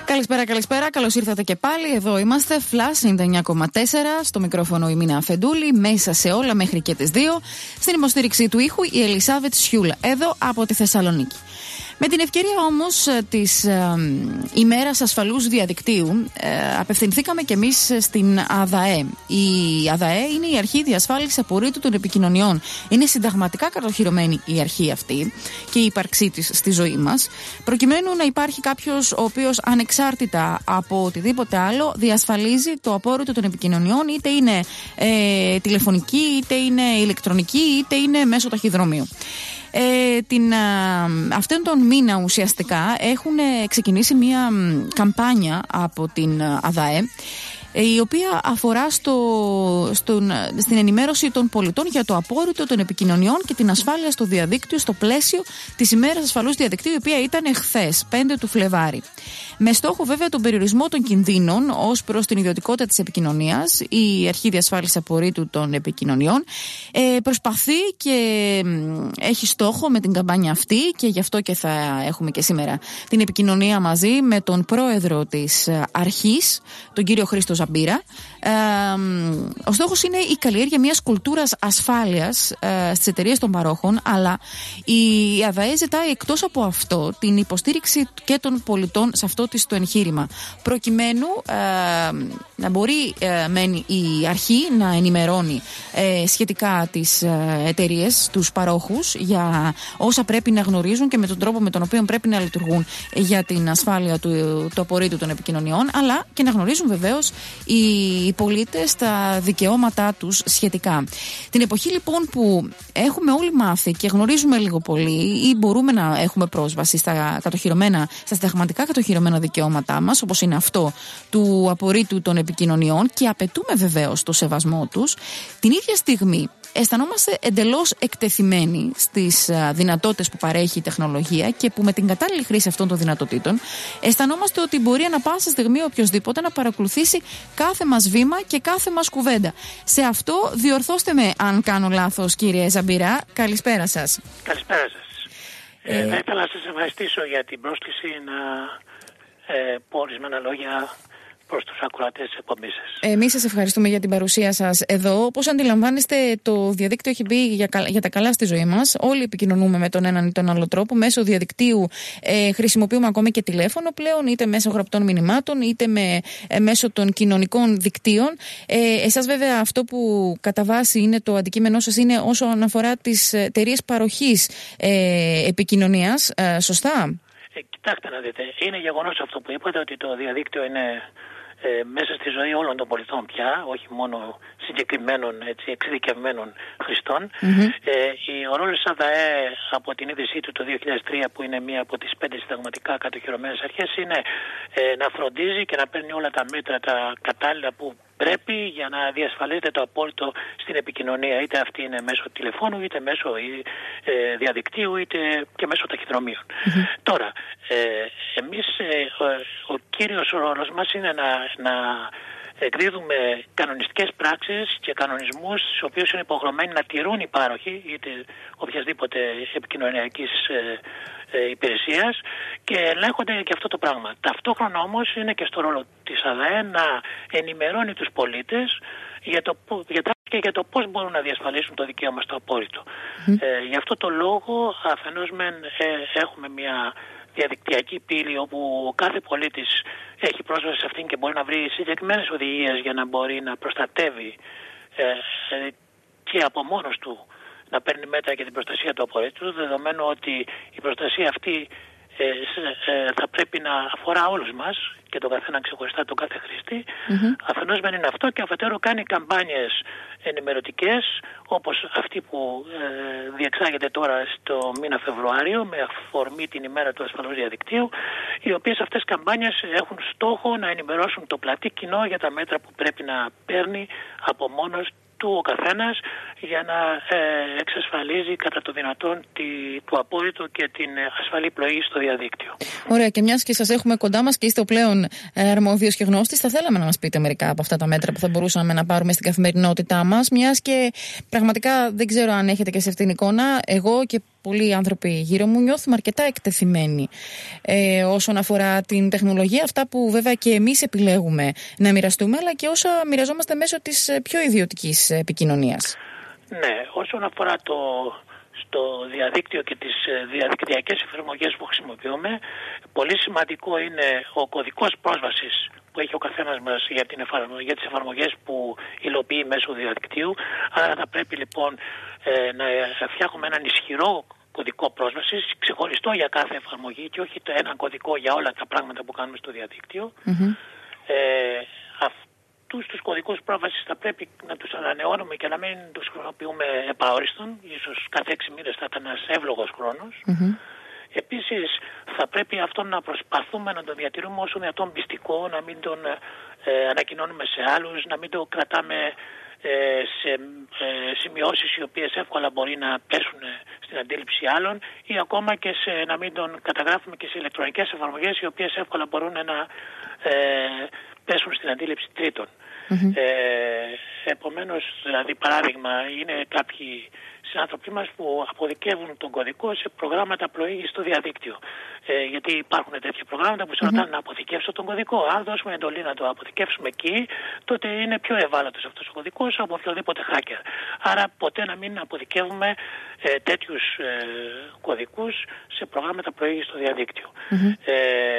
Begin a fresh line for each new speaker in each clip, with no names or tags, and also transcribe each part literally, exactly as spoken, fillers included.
Καλησπέρα, καλησπέρα. Καλώς ήρθατε και πάλι. Εδώ είμαστε. Flash ενενήντα εννιά κόμμα τέσσερα. Στο μικρόφωνο η Μίνα Αφεντούλη. Μέσα σε όλα μέχρι και τις δύο. Στην υποστήριξη του ήχου η Ελισάβετ Σιούλα. Εδώ από τη Θεσσαλονίκη. Με την ευκαιρία όμως της ε, ημέρας ασφαλούς διαδικτύου ε, απευθυνθήκαμε κι εμείς στην ΑΔΑΕ. Η ΑΔΑΕ είναι η Αρχή Διασφάλισης Απορρίτου των Επικοινωνιών. Είναι συνταγματικά κατοχυρωμένη η αρχή αυτή και η ύπαρξή της στη ζωή μας, προκειμένου να υπάρχει κάποιος ο οποίος ανεξάρτητα από οτιδήποτε άλλο διασφαλίζει το απόρριτο των επικοινωνιών, είτε είναι ε, τηλεφωνική, είτε είναι ηλεκτρονική, είτε είναι μέσω ταχυδρομείου. Ε, την, α, αυτόν τον μήνα ουσιαστικά έχουν ξεκινήσει μια καμπάνια από την ΑΔΑΕ, η οποία αφορά στο, στον, στην ενημέρωση των πολιτών για το απόρριτο των επικοινωνιών και την ασφάλεια στο διαδίκτυο στο πλαίσιο της ημέρας ασφαλούς διαδικτύου, η οποία ήταν εχθές, πέντε του Φλεβάρι. Με στόχο βέβαια τον περιορισμό των κινδύνων ως προς την ιδιωτικότητα της επικοινωνίας, η Αρχή Διασφάλισης Απορρίτου των Επικοινωνιών ε, προσπαθεί και έχει στόχο με την καμπάνια αυτή, και γι' αυτό και θα έχουμε και σήμερα την επικοινωνία μαζί με τον πρόεδρο της αρχής, τον κύριο Χρήστο Ζαμπίρα. Ε, ο στόχος είναι η καλλιέργεια μιας κουλτούρας ασφάλειας ε, στις εταιρείες των παρόχων, αλλά η ΑΔΑΕ ζητάει εκτός από αυτό την υποστήριξη και των πολιτών σε αυτό της το εγχείρημα, προκειμένου ε, να μπορεί ε, μένει η αρχή να ενημερώνει ε, σχετικά τις ε, εταιρείες, τους παρόχους, για όσα πρέπει να γνωρίζουν και με τον τρόπο με τον οποίο πρέπει να λειτουργούν για την ασφάλεια του, του απορρίτου των επικοινωνιών, αλλά και να γνωρίζουν βεβαίως οι πολίτες τα δικαιώματά τους σχετικά. Την εποχή λοιπόν που έχουμε όλοι μάθει και γνωρίζουμε λίγο πολύ ή μπορούμε να έχουμε πρόσβαση στα κατοχυρωμένα, στα συνταγματικά κατοχυρωμένα δικαιώματά μας, όπως είναι αυτό του απορρίτου των επικοινωνιών, και απαιτούμε βεβαίως το σεβασμό τους, την ίδια στιγμή αισθανόμαστε εντελώς εκτεθειμένοι στις δυνατότητες που παρέχει η τεχνολογία, και που με την κατάλληλη χρήση αυτών των δυνατοτήτων αισθανόμαστε ότι μπορεί ανα πάσα στιγμή οποιοσδήποτε να παρακολουθήσει κάθε μας βήμα και κάθε μας κουβέντα. Σε αυτό διορθώστε με αν κάνω λάθος, κύριε Ζαμπίρα. Καλησπέρα σας.
Καλησπέρα σας. Ε, ε, θα ήθελα να σας ευχαριστήσω για την πρόσκληση να ε, πω ορισμένα λόγια προς τους ακροατές της εκπομπής σας.
Εμείς σας ευχαριστούμε για την παρουσία σας εδώ. Όπως αντιλαμβάνεστε, το διαδίκτυο έχει μπει για, για τα καλά στη ζωή μας. Όλοι επικοινωνούμε με τον έναν ή τον άλλο τρόπο. Μέσω διαδικτύου ε, χρησιμοποιούμε ακόμη και τηλέφωνο πλέον, είτε μέσω γραπτών μηνυμάτων, είτε με, ε, μέσω των κοινωνικών δικτύων. Ε, εσάς βέβαια αυτό που κατά βάση είναι το αντικείμενό σας είναι όσον αφορά τις εταιρείες παροχής ε, επικοινωνίας. Ε, σωστά?
Ε, κοιτάξτε να δείτε, είναι γεγονός αυτό που είπατε, ότι το διαδίκτυο είναι Ε, μέσα στη ζωή όλων των πολιτών πια, όχι μόνο συγκεκριμένων έτσι, εξειδικευμένων χρηστών. Mm-hmm. Ε, ο ρόλος της ΑΔΑΕ από την ίδρυσή του το δύο χιλιάδες τρία, που είναι μία από τις πέντε συνταγματικά κατοχυρωμένες αρχές, είναι ε, να φροντίζει και να παίρνει όλα τα μέτρα τα κατάλληλα που πρέπει για να διασφαλίζεται το απόρριτο στην επικοινωνία, είτε αυτή είναι μέσω τηλεφώνου, είτε μέσω ε, διαδικτύου, είτε και μέσω ταχυδρομείων. Mm-hmm. Τώρα, ε, εμείς ε, ο, ο κύριος ρόλος μας είναι να, να εκδίδουμε κανονιστικές πράξεις και κανονισμούς, στους οποίους είναι υποχρεωμένοι να τηρούν οι πάροχοι, είτε οποιασδήποτε επικοινωνιακής ε, ε, υπηρεσίας, και ελέγχονται και αυτό το πράγμα. Ταυτόχρονα όμως είναι και στο ρόλο της ΑΔΑΕ να ενημερώνει τους πολίτες για το, για τα, και για το πώς μπορούν να διασφαλίσουν το δικαίωμα στο απόρριτο. Mm. Ε, γι' αυτό το λόγο αφενός μεν ε, έχουμε μια διαδικτυακή πύλη όπου κάθε πολίτης έχει πρόσβαση σε αυτήν και μπορεί να βρει συγκεκριμένες οδηγίες για να μπορεί να προστατεύει ε, ε, και από μόνος του να παίρνει μέτρα για την προστασία του απορρίτου, δεδομένου ότι η προστασία αυτή ε, ε, θα πρέπει να αφορά όλους μας και τον καθένα ξεχωριστά, τον κάθε χρήστη. Mm-hmm. Αφενός μεν είναι αυτό, και αφετέρου κάνει καμπάνιες ενημερωτικές, όπως αυτή που ε, διεξάγεται τώρα στο μήνα Φεβρουάριο με αφορμή την ημέρα του ασφαλούς διαδικτύου, οι οποίες αυτές καμπάνιες έχουν στόχο να ενημερώσουν το πλατή κοινό για τα μέτρα που πρέπει να παίρνει από μόνος του ο καθένας για να ε, εξασφαλίζει κατά το δυνατόν τη, του απόρριτο και την ασφαλή πλοήγηση στο διαδίκτυο.
Ωραία, και μιας και σας έχουμε κοντά μας και είστε ο πλέον αρμόδιος και γνώστης, θα θέλαμε να μας πείτε μερικά από αυτά τα μέτρα που θα μπορούσαμε να πάρουμε στην καθημερινότητά μας, μιας και πραγματικά δεν ξέρω αν έχετε και σε αυτήν την εικόνα. Εγώ και πολλοί άνθρωποι γύρω μου, νιώθουμε αρκετά εκτεθειμένοι ε, όσον αφορά την τεχνολογία, αυτά που βέβαια και εμείς επιλέγουμε να μοιραστούμε, αλλά και όσα μοιραζόμαστε μέσω της πιο ιδιωτικής επικοινωνίας.
Ναι, όσον αφορά το, στο διαδίκτυο και τις διαδικτυακές εφαρμογές που χρησιμοποιούμε, πολύ σημαντικό είναι ο κωδικός πρόσβασης που έχει ο καθένας μας για, την εφαρμογή, για τις εφαρμογές που υλοποιεί μέσω διαδικτύου. Άρα θα πρέπει λοιπόν ε, να φτιάχνουμε έναν ισχυρό κωδικό πρόσβασης, ξεχωριστό για κάθε εφαρμογή και όχι το έναν κωδικό για όλα τα πράγματα που κάνουμε στο διαδίκτυο. Mm-hmm. Ε, αυτούς τους κωδικούς πρόσβασης θα πρέπει να τους ανανεώνουμε και να μην τους χρησιμοποιούμε επαόριστον. Ίσως κάθε έξι μήνες θα ήταν ένας εύλογος χρόνος. Mm-hmm. Επίσης θα πρέπει αυτό να προσπαθούμε να το διατηρούμε όσο δυνατόν πιστικό, να μην τον ε, ανακοινώνουμε σε άλλους, να μην το κρατάμε ε, σε ε, σημειώσεις οι οποίες εύκολα μπορεί να πέσουν στην αντίληψη άλλων ή ακόμα και σε, να μην τον καταγράφουμε και σε ηλεκτρονικές εφαρμογές οι οποίες εύκολα μπορούν να ε, πέσουν στην αντίληψη τρίτων. Mm-hmm. Ε, επομένως, δηλαδή παράδειγμα, είναι κάποιοι συνάνθρωποι μας που αποδικεύουν τον κωδικό σε προγράμματα πλοήγησης στο διαδίκτυο. Ε, γιατί υπάρχουν τέτοια προγράμματα που σε ρωτάνε mm-hmm. να αποθηκεύσω τον κωδικό. Αν δώσουμε εντολή να το αποθηκεύσουμε εκεί, τότε είναι πιο ευάλωτος αυτός ο κωδικός από οποιοδήποτε hacker. Άρα ποτέ να μην αποθηκεύουμε ε, τέτοιους ε, κωδικούς σε προγράμματα πλοήγησης στο διαδίκτυο. Mm-hmm. Ε,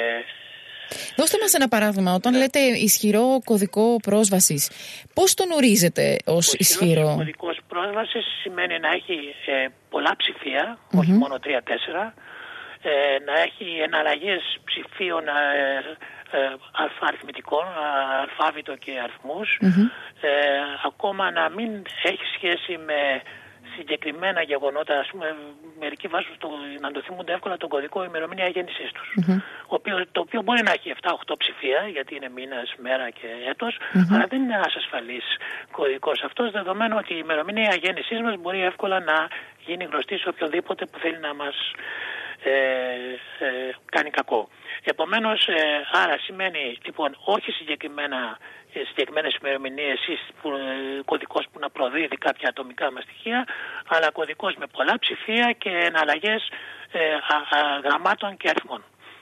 Δώστε μας ένα παράδειγμα. Όταν λέτε ισχυρό κωδικό πρόσβασης, πώς τον ορίζετε ως ισχυρό?
Ο κωδικός πρόσβασης σημαίνει να έχει ε, πολλά ψηφία, mm-hmm. όχι μόνο τρία τέσσερα, ε, να έχει εναλλαγές ψηφίων ε, ε, αλφα-αριθμητικών, αλφάβητο και αριθμούς, mm-hmm. ε, ακόμα να μην έχει σχέση με συγκεκριμένα γεγονότα. Ας πούμε, μερικοί βάζουν στο, να το θυμούνται εύκολα τον κωδικό ημερομηνία γέννησής τους, mm-hmm. το οποίο μπορεί να έχει επτά οχτώ ψηφία, γιατί είναι μήνας, μέρα και έτος, mm-hmm. αλλά δεν είναι ένας ασφαλής κωδικός αυτός, δεδομένου ότι η ημερομηνία γέννησής μας μπορεί εύκολα να γίνει γνωστή σε οποιονδήποτε που θέλει να μας ε, ε, κάνει κακό. Επομένως, ε, άρα σημαίνει λοιπόν όχι συγκεκριμένα συγκεκριμένες ημερομηνίες ή κωδικός που να προδίδει κάποια ατομικά μας στοιχεία, αλλά κωδικός με πολλά ψηφία και εναλλαγές ε, α, α, γραμμάτων και αριθμών.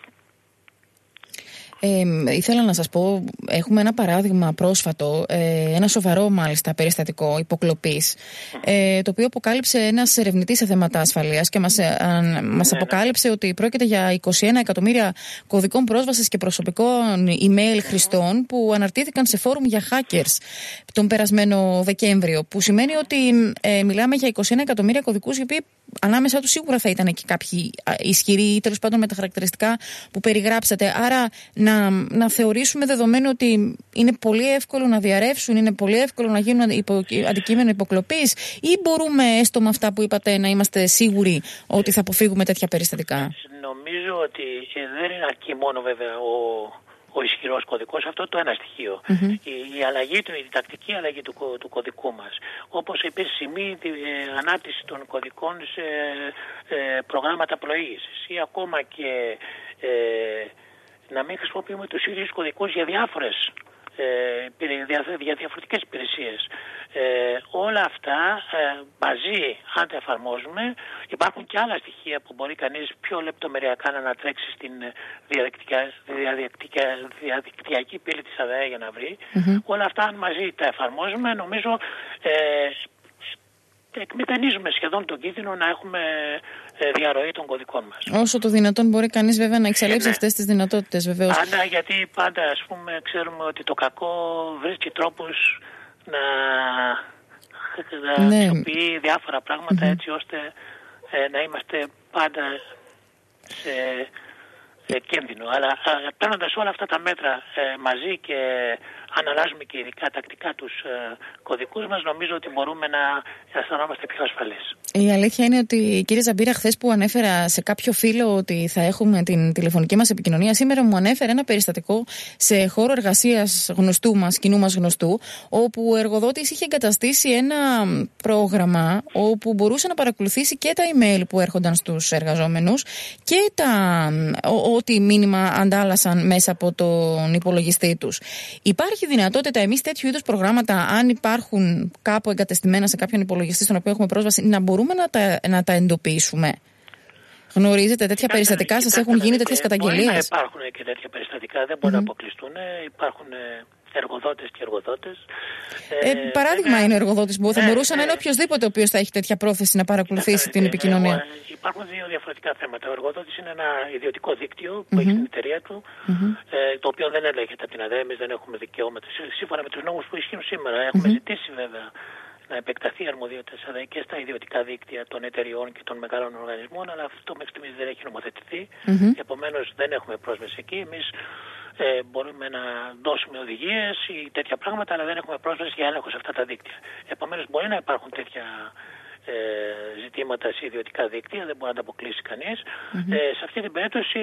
Ε, ήθελα να σας πω, έχουμε ένα παράδειγμα πρόσφατο, ε, ένα σοβαρό μάλιστα περιστατικό υποκλοπής, ε, το οποίο αποκάλυψε ένας ερευνητής σε θέματα ασφαλείας και μας, ε, α, μας αποκάλυψε ότι πρόκειται για είκοσι ένα εκατομμύρια κωδικών πρόσβασης και προσωπικών email χρηστών που αναρτήθηκαν σε φόρουμ για hackers τον περασμένο Δεκέμβριο, που σημαίνει ότι ε, μιλάμε για είκοσι ένα εκατομμύρια κωδικούς οι οποίοι ανάμεσα τους σίγουρα θα ήταν και κάποιοι ισχυροί ή τέλος πάντων με τα χαρακτηριστικά που περιγράψατε. Άρα να, να θεωρήσουμε δεδομένου ότι είναι πολύ εύκολο να διαρρεύσουν, είναι πολύ εύκολο να γίνουν υπο, αντικείμενο υποκλοπής, ή μπορούμε έστω με αυτά που είπατε να είμαστε σίγουροι ότι θα αποφύγουμε τέτοια περιστατικά?
Νομίζω ότι δεν είναι αρκεί μόνο βέβαια ο... ο ισχυρός κωδικός, αυτό το ένα στοιχείο. Mm-hmm. Η, η αλλαγή του, η διδακτική αλλαγή του, του κωδικού μας. Όπως επίσης η μη ε, ανάπτυξη των κωδικών σε ε, προγράμματα πλοήγησης ή ακόμα και ε, να μην χρησιμοποιούμε τους ίδιους κωδικούς για διάφορες ε, για, για διαφορετικές υπηρεσίες. Ε, όλα αυτά ε, μαζί, αν τα εφαρμόζουμε, υπάρχουν και άλλα στοιχεία που μπορεί κανείς πιο λεπτομεριακά να ανατρέξει στην διαδικτυακή πύλη της ΑΔΕ για να βρει. Mm-hmm. Όλα αυτά, αν μαζί τα εφαρμόζουμε, νομίζω ε, εκμηδενίζουμε σχεδόν τον κίνδυνο να έχουμε διαρροή των κωδικών μας.
Όσο το δυνατόν μπορεί κανείς βέβαια να εξαλείψει ε, ναι. αυτές τις δυνατότητες, βεβαίως.
Πάντα, γιατί πάντα ας πούμε ξέρουμε ότι το κακό βρίσκει τρόπους να, να ναι. χρησιμοποιεί διάφορα πράγματα mm-hmm. έτσι ώστε ε, να είμαστε πάντα σε ε, κίνδυνο. Αλλά ε, παίρνοντας όλα αυτά τα μέτρα ε, μαζί και αν αλλάζουμε και ειδικά τακτικά τους ε, κωδικούς μας, νομίζω ότι μπορούμε να αισθανόμαστε πιο ασφαλείς.
Η αλήθεια είναι ότι, κύριε Ζαμπίρα, χθες που ανέφερα σε κάποιο φίλο ότι θα έχουμε την τηλεφωνική μας επικοινωνία, σήμερα μου ανέφερε ένα περιστατικό σε χώρο εργασίας γνωστού μας, κοινού μας γνωστού, όπου ο εργοδότης είχε εγκαταστήσει ένα πρόγραμμα όπου μπορούσε να παρακολουθήσει και τα email που έρχονταν στους εργαζόμενους και τα, ό,τι μήνυμα αντάλλασαν μέσα από τον υπολογιστή τους. Υπάρχει δυνατότητα εμείς τέτοιου είδους προγράμματα, αν υπάρχουν κάπου εγκατεστημένα σε κάποιον υπολογιστή στον οποίο έχουμε πρόσβαση, να μπορούμε να τα, να τα εντοπίσουμε? Γνωρίζετε τέτοια περιστατικά, σας έχουν γίνει τέτοιες καταγγελίες?
Μπορεί να υπάρχουν και τέτοια περιστατικά, δεν μπορούν mm-hmm. να αποκλειστούν. Υπάρχουν εργοδότες και εργοδότες.
Ε, ε, παράδειγμα, ε, είναι ο εργοδότης που θα ε, μπορούσε ε, να είναι οποιοδήποτε ο οποίος θα έχει τέτοια πρόθεση να παρακολουθήσει ε, την επικοινωνία. Ε,
ε, υπάρχουν δύο διαφορετικά θέματα. Ο εργοδότης είναι ένα ιδιωτικό δίκτυο που mm-hmm. έχει την εταιρεία του, mm-hmm. ε, το οποίο δεν ελέγχεται από την ΑΔΕ. Εμείς δεν έχουμε δικαιώματα. Σύμφωνα με τους νόμους που ισχύουν σήμερα, έχουμε mm-hmm. ζητήσει βέβαια να επεκταθεί η αρμοδιότητα ΑΔΕ και στα ιδιωτικά δίκτυα των εταιριών και των μεγάλων οργανισμών, αλλά αυτό μέχρι στιγμής δεν έχει νομοθετηθεί. Mm-hmm. Επομένως, δεν έχουμε πρόσβαση εκεί. Εμείς ε, μπορούμε να δώσουμε οδηγίες ή τέτοια πράγματα, αλλά δεν έχουμε πρόσβαση για έλεγχο σε αυτά τα δίκτυα. Επομένως, μπορεί να υπάρχουν τέτοια ε, ζητήματα σε ιδιωτικά δίκτυα, δεν μπορεί να τα αποκλείσει κανείς. Mm-hmm. Ε, σε αυτή την περίπτωση,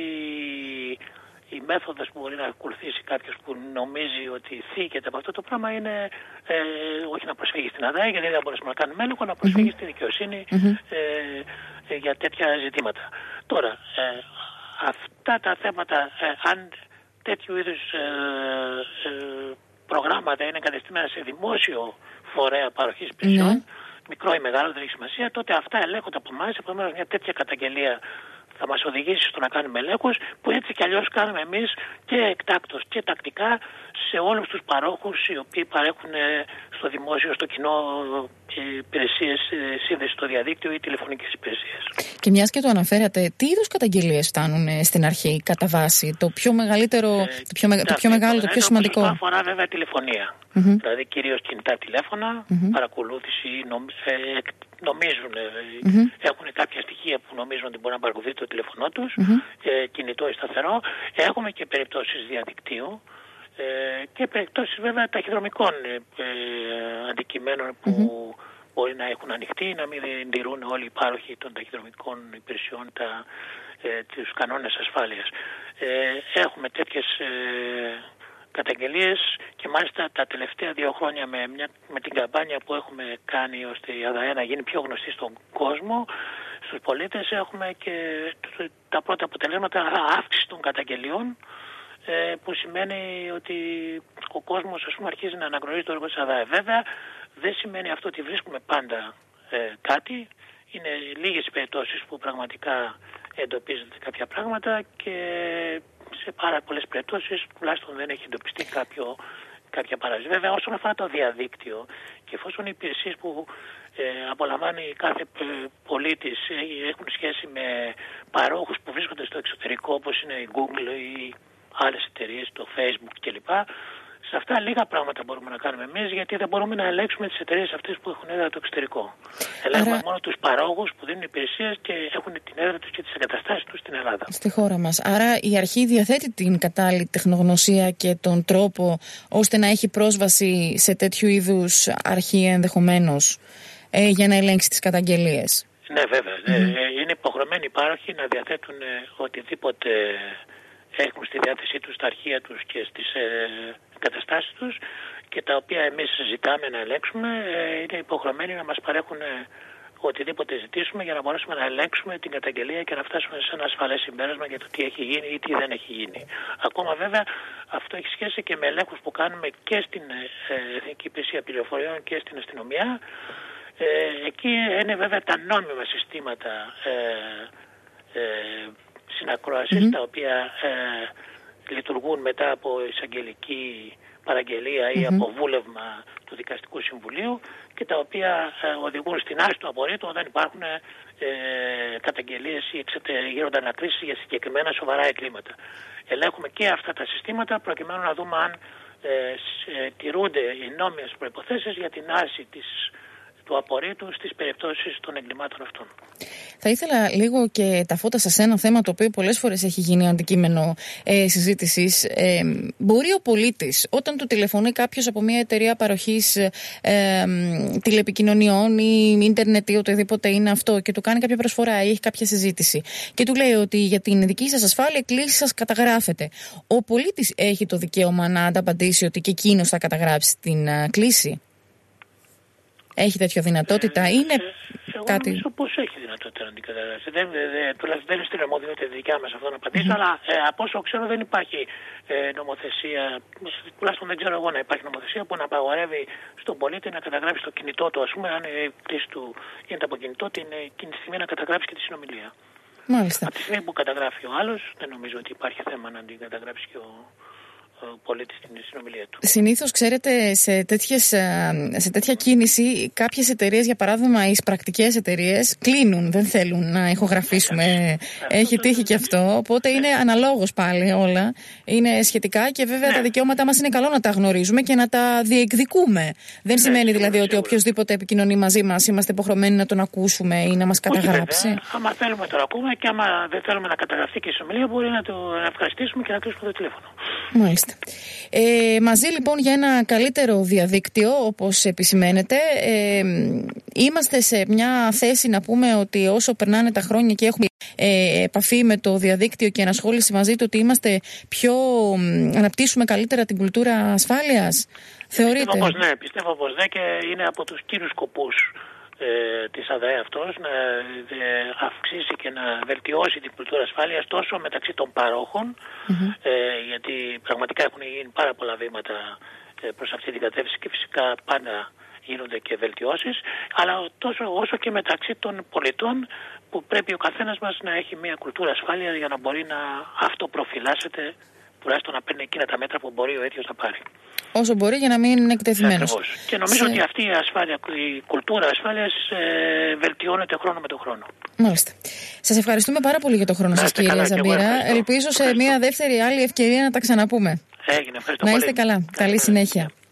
η μέθοδος που μπορεί να ακολουθήσει κάποιος που νομίζει ότι θίγεται από αυτό το πράγμα είναι ε, όχι να προσφύγει στην ΑΔΕ, γιατί δεν μπορέσουμε να κάνουμε έλεγχο, να προσφύγει mm-hmm. στη δικαιοσύνη mm-hmm. ε, ε, για τέτοια ζητήματα. Τώρα, ε, αυτά τα θέματα, ε, αν τέτοιου είδους ε, ε, προγράμματα είναι εγκατεστημένα σε δημόσιο φορέα παροχής υπηρεσιών, mm-hmm. μικρό ή μεγάλο, δεν έχει σημασία, τότε αυτά ελέγχονται από εμάς. Επομένως, μια τέτοια καταγγελία θα μας οδηγήσει στο να κάνουμε ελέγχους, που έτσι κι αλλιώς κάνουμε εμείς και εκτάκτως και τακτικά σε όλους τους παρόχους οι οποίοι παρέχουν στο δημόσιο, στο κοινό υπηρεσίες σύνδεση στο διαδίκτυο ή τηλεφωνικές υπηρεσίες.
Και μιας και το αναφέρατε, τι είδους καταγγελίες φτάνουν στην αρχή κατά βάση, το πιο μεγαλύτερο, ε, το πιο, το πιο μεγάλο, το πιο σημαντικό?
Αυτό αφορά βέβαια τηλεφωνία, mm-hmm. δηλαδή κυρίως κινητά τηλέφωνα, mm-hmm. παρακολούθηση, νομ, ε, νομίζουν, mm-hmm. έχουν κάποια στοιχεία που νομίζουν ότι μπορεί να παρακολουθεί το τηλέφωνό τους, mm-hmm. ε, κινητό ή σταθερό. Έχουμε και περιπτώσεις διαδικτύου ε, και περιπτώσεις βέβαια ταχυδρομικών ε, αντικειμένων που mm-hmm. μπορεί να έχουν ανοιχτεί, να μην τηρούν όλοι οι πάροχοι των ταχυδρομικών υπηρεσιών τα, ε, τους κανόνες ασφάλειας. Ε, έχουμε τέτοιες ε, καταγγελίες και μάλιστα τα τελευταία δύο χρόνια με, μια, με την καμπάνια που έχουμε κάνει ώστε η ΑΔΑΕ να γίνει πιο γνωστή στον κόσμο, στους πολίτες, έχουμε και τα πρώτα αποτελέσματα αύξηση των καταγγελιών, ε, που σημαίνει ότι ο κόσμος, ας πούμε, αρχίζει να αναγνωρίζει το έργο της ΑΔΑΕ. Βέβαια, δεν σημαίνει αυτό ότι βρίσκουμε πάντα ε, κάτι. Είναι λίγες οι περιπτώσεις που πραγματικά εντοπίζονται κάποια πράγματα και σε πάρα πολλές περιπτώσεις τουλάχιστον δεν έχει εντοπιστεί κάποιο, κάποια παράδοση. Βέβαια, όσον αφορά το διαδίκτυο και εφόσον οι υπηρεσίες που ε, απολαμβάνει κάθε πολίτης ε, έχουν σχέση με παρόχους που βρίσκονται στο εξωτερικό, όπως είναι η Google ή άλλες εταιρείες, το Facebook κλπ. Σε αυτά λίγα πράγματα μπορούμε να κάνουμε εμείς, γιατί δεν μπορούμε να ελέγξουμε τις εταιρείες αυτές που έχουν έδρα στο εξωτερικό. Ελέγχουμε Άρα... μόνο τους παρόχους που δίνουν υπηρεσίες και έχουν την έδρα τους και τις εγκαταστάσεις τους στην Ελλάδα. Στη
χώρα μας. Άρα η αρχή διαθέτει την κατάλληλη τεχνογνωσία και τον τρόπο ώστε να έχει πρόσβαση σε τέτοιου είδους αρχή ενδεχομένως ε, για να ελέγξει τις καταγγελίες.
Ναι, βέβαια. Mm-hmm. Ε, είναι υποχρεωμένοι οι πάροχοι να διαθέτουν ε, οτιδήποτε έχουν στη διάθεσή τους στα αρχεία τους και στις ε, εγκαταστάσεις τους και τα οποία εμείς ζητάμε να ελέγξουμε, ε, είναι υποχρεωμένοι να μας παρέχουν ε, οτιδήποτε ζητήσουμε για να μπορέσουμε να ελέγξουμε την καταγγελία και να φτάσουμε σε ένα ασφαλές συμπέρασμα για το τι έχει γίνει ή τι δεν έχει γίνει. Ακόμα βέβαια αυτό έχει σχέση και με ελέγχους που κάνουμε και στην ε, Εθνική Υπηρεσία Πληροφοριών και στην αστυνομία. Ε, εκεί είναι βέβαια τα νόμιμα συστήματα ε, ε, συνακρόασης, mm-hmm. τα οποία ε, λειτουργούν μετά από εισαγγελική παραγγελία ή mm-hmm. από βούλευμα του Δικαστικού Συμβουλίου και τα οποία ε, οδηγούν στην άρση του απορρίτου όταν υπάρχουν ε, καταγγελίες ή γίνονται ανακρίσεις για συγκεκριμένα σοβαρά εγκλήματα. Ελέγχουμε και αυτά τα συστήματα προκειμένου να δούμε αν ε, σε, τηρούνται οι νόμιες προϋποθέσεις για την άρση της του απορρίτου στις περιπτώσεις των εγκλημάτων αυτών.
Θα ήθελα λίγο και τα φώτα σας σε ένα θέμα το οποίο πολλές φορές έχει γίνει αντικείμενο ε, συζήτησης. Ε, μπορεί ο πολίτης όταν του τηλεφωνεί κάποιος από μια εταιρεία παροχής ε, τηλεπικοινωνιών ή ίντερνετ ή οτιδήποτε είναι αυτό και του κάνει κάποια προσφορά ή έχει κάποια συζήτηση και του λέει ότι για την δική σας ασφάλεια η κλήση σας καταγράφεται. Ο πολίτης έχει το δικαίωμα να ανταπαντήσει ότι και εκείνος θα καταγράψει την uh, κλήση? Έχει τέτοια δυνατότητα, ε, είναι
εγώ
κάτι...
νομίζω πως έχει δυνατότητα να την καταγράψει. Δεν, τουλάχιστον δεν είναι στην αρμοδιότητα δικιά μας αυτό να απαντήσω, mm-hmm. αλλά ε, από όσο ξέρω δεν υπάρχει ε, νομοθεσία, τουλάχιστον δεν ξέρω εγώ να υπάρχει νομοθεσία που να απαγορεύει στον πολίτη να καταγράψει το κινητό του, ας πούμε, αν η κλήση του γίνεται από κινητό, την εκείνη τη στιγμή να καταγράψει και τη συνομιλία.
Μάλιστα.
Από τη στιγμή που καταγράφει ο άλλος, δεν νομίζω ότι υπάρχει θέμα να την καταγράψει και ο πολίτη στην συνομιλία του.
Συνήθως, ξέρετε, σε, τέτοιες, σε τέτοια κίνηση, κάποιες εταιρείες, για παράδειγμα, οι πρακτικές εταιρείες, κλείνουν, δεν θέλουν να ηχογραφήσουμε. Ε, Έχει τύχει και αυτό. Οπότε είναι αναλόγως πάλι όλα. Είναι σχετικά και βέβαια ναι. τα δικαιώματά μας είναι καλό να τα γνωρίζουμε και να τα διεκδικούμε. Δεν ναι, σημαίνει δηλαδή σίγουρα, ότι οποιοδήποτε επικοινωνεί μαζί μας είμαστε υποχρεωμένοι να τον ακούσουμε ή να μας καταγράψει.
Όχι, άμα θέλουμε το ακούμε και άμα δεν θέλουμε να καταγραφεί και η συνομιλία, μπορεί να το να ευχαριστήσουμε και να κλείσουμε το τηλέφωνο.
Μάλιστα. Ε, μαζί λοιπόν για ένα καλύτερο διαδίκτυο, όπως επισημαίνεται, ε, είμαστε σε μια θέση να πούμε ότι όσο περνάνε τα χρόνια και έχουμε ε, επαφή με το διαδίκτυο και ενασχόληση μαζί του, ότι είμαστε πιο, αναπτύσσουμε καλύτερα την κουλτούρα ασφάλειας. Θεωρείτε?
Πιστεύω πως ναι, πιστεύω πως ναι, και είναι από τους κύριους σκοπούς Ε, της ΑΔΕ αυτός να ε, αυξήσει και να βελτιώσει την κουλτούρα ασφάλειας τόσο μεταξύ των παρόχων mm-hmm. ε, γιατί πραγματικά έχουν γίνει πάρα πολλά βήματα ε, προς αυτή την κατεύθυνση και φυσικά πάντα γίνονται και βελτιώσεις, αλλά τόσο όσο και μεταξύ των πολιτών που πρέπει ο καθένας μας να έχει μια κουλτούρα ασφάλειας για να μπορεί να αυτοπροφυλάσσεται, τουλάχιστον να παίρνει εκείνα τα μέτρα που μπορεί ο ίδιος να πάρει.
Όσο μπορεί για να μην είναι εκτεθειμένος.
Ακριβώς. Και νομίζω σε... ότι αυτή η, ασφάλεια, η κουλτούρα ασφάλειας ε, βελτιώνεται χρόνο με τον χρόνο.
Μάλιστα. Σας ευχαριστούμε πάρα πολύ για τον χρόνο σας, κυρία Ζαμπίρα. Ελπίζω σε μια δεύτερη άλλη ευκαιρία να τα ξαναπούμε.
Έγινε. Ευχαριστώ
να είστε
πολύ.
καλά. Καλή συνέχεια.